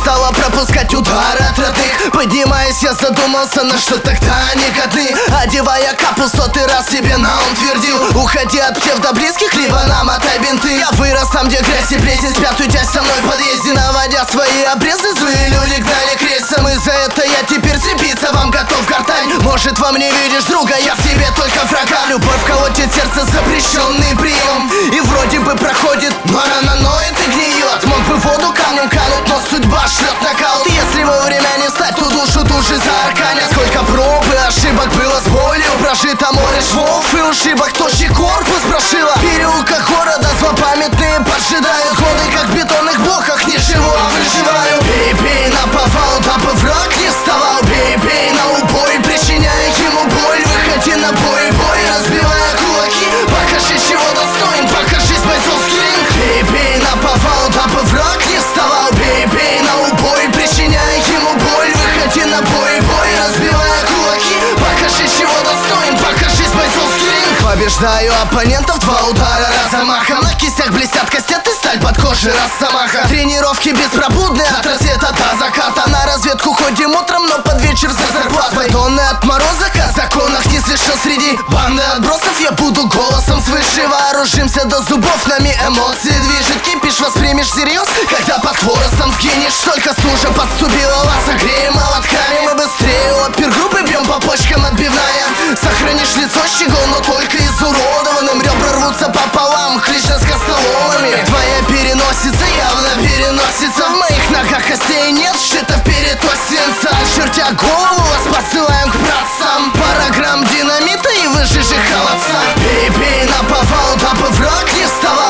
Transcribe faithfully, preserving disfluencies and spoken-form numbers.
стала пропускать удары от родных. Поднимаясь, я задумался, на что тогда они годны. Одевая капу, сотый раз себе на ум твердил: уходи от псевдоблизких, либо намотай бинты. Я вырос там, где грязь и плесень спят, уйдя со мной в подъезде. Наводя свои обрезы, злые люди гнали крестом. И за это я теперь цепиться вам готов гортань. Может, во мне видишь друга, я в тебе только врага. Любовь колотит сердце, запрещенный прием. И вроде бы проходит, но рано ноет и гниет. Мог бы в воду камнем кануть, но судьба шлет нокаут. Если вовремя не встать, то душу души заарканят. Сколько проб и ошибок было с болью прожито, море швов и ушибок, тощий корпус прошила. В переулках города злопамятные поджидают годы, как в бетонных блоках ничего, а выживаю. Бей, бей наповал, дабы враг не вставал. Бей, бей на убой, причиняя ему боль. Выходи на бой, бой, разбивая кулаки. Покажи, чего достоин, покажись, бойцовский ринг. Бей, бей наповал, дабы враг не вставал. Бей, бей на убой, причиняя ему боль. Выходи на бой, бой, разбивая кулаки. Покажи, чего достоин, покажись, бойцовский ринг. Побеждаю оппонентов, два удара разомаха. На кистях блестят кастеты, сталь под кожей росомаха. Тренировки беспробудные от рассвета до заката. На разведку ходим утром, но под вечер за зарплатой. Тонны отморозок, о законах не слышал среди банды отбросов. Я буду голосом свыше, вооружимся до зубов. Нами эмоции движет, кипиш воспримешь всерьез, когда под хворостом сгинешь. Только стужа подступила, вас согреем молотками. Мы быстрее опергруппы бьем по почкам отбивная. Сохранишь лицо щегол, но только изуродованным. Ребра рвутся пополам, клича с костоломами. Твоя переносица явно переносится. В моих ногах костей нет, сшито вперед свинца. Очертя голову, вас посылаем к працам. Пара грамм динамита и выжжешь их холодца. Бей, бей наповал, дабы враг не вставал.